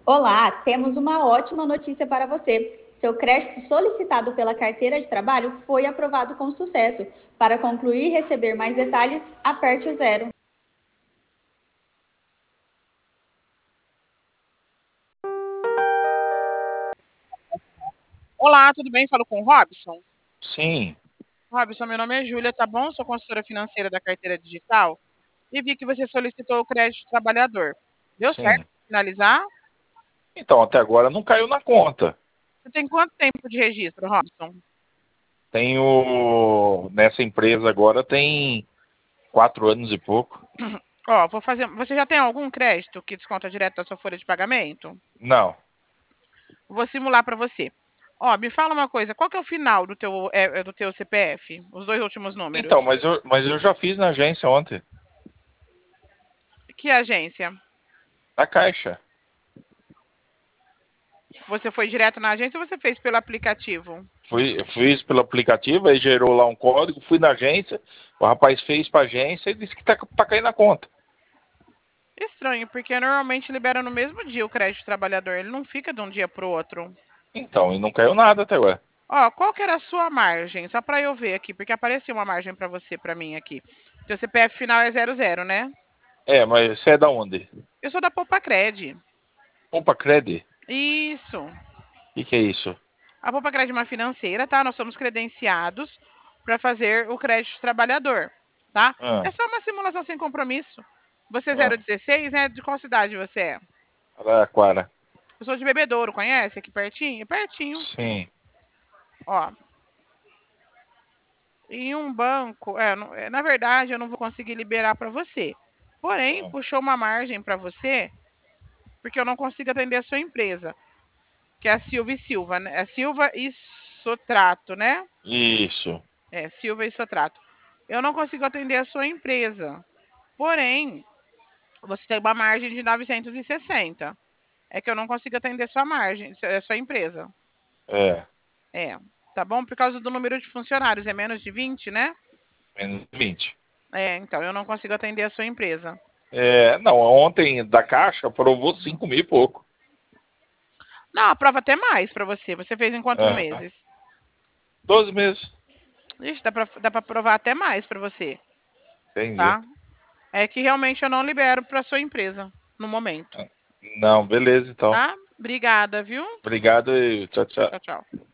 Olá, temos uma ótima notícia para você. Seu crédito solicitado pela carteira de trabalho foi aprovado com sucesso. Para concluir e receber mais detalhes, aperte o zero. Olá, tudo bem? Falo com o Robson. Sim, Robson, meu nome é Júlia, tá bom? Sou consultora financeira da carteira digital e vi que você solicitou o crédito trabalhador. Deu certo sim. finalizar? Então, até agora não caiu na conta. Você tem quanto tempo de registro, Robson? Tenho, nessa empresa agora tem 4 anos e pouco. Ó, vou fazer. Você já tem algum crédito que desconta direto da sua folha de pagamento? Não. Vou simular para você. Ó, me fala uma coisa, qual que é o final do teu CPF? Os dois últimos Então, números. mas eu já fiz na agência ontem, Que agência? na Caixa. Você foi direto na agência ou você fez pelo aplicativo? Fiz pelo aplicativo, aí gerou lá um código, fui na agência, o rapaz fez pra agência e disse que tá pra cair na conta. Estranho, porque normalmente libera no mesmo dia o crédito trabalhador, ele não fica de um dia para o outro. Então, e não caiu nada até agora. Ó, qual que era a sua margem? Só para eu ver aqui, porque apareceu uma margem para você, para mim aqui. Teu CPF final é 00, né? É, mas você é da onde? Eu sou da Popacred. Opa, Cred. Isso. O que é isso? A Popacred é uma financeira, tá? Nós somos credenciados para fazer o crédito trabalhador, tá? Ah, É só uma simulação sem compromisso. Você é ah, 016, né? De qual cidade você é? Araraquara. Eu sou de Bebedouro, conhece? Aqui pertinho? Pertinho. Sim. Ó, em um banco, na verdade, eu não vou conseguir liberar para você. Porém, Ah, puxou uma margem para você, porque eu não consigo atender a sua empresa, que é a Silva e Silva, né? É Silva e Sotrato, né? isso. É, Silva e Sotrato. Eu não consigo atender a sua empresa. Porém, você tem uma margem de 960. É que eu não consigo atender sua margem, a sua empresa. É. É, tá bom? Por causa do número de funcionários, é menos de 20, né? Menos 20. É, então eu não consigo atender a sua empresa. É, não, ontem da Caixa aprovou 5 mil e pouco. Não, aprova até mais para você. Você fez em quantos É, meses? 12 meses. Ixi, dá pra aprovar até mais para você, Entendi. tá? É que realmente eu não libero para sua empresa no momento, Não, beleza então. tá? Obrigada, viu? Obrigado e tchau, tchau. Tchau, tchau.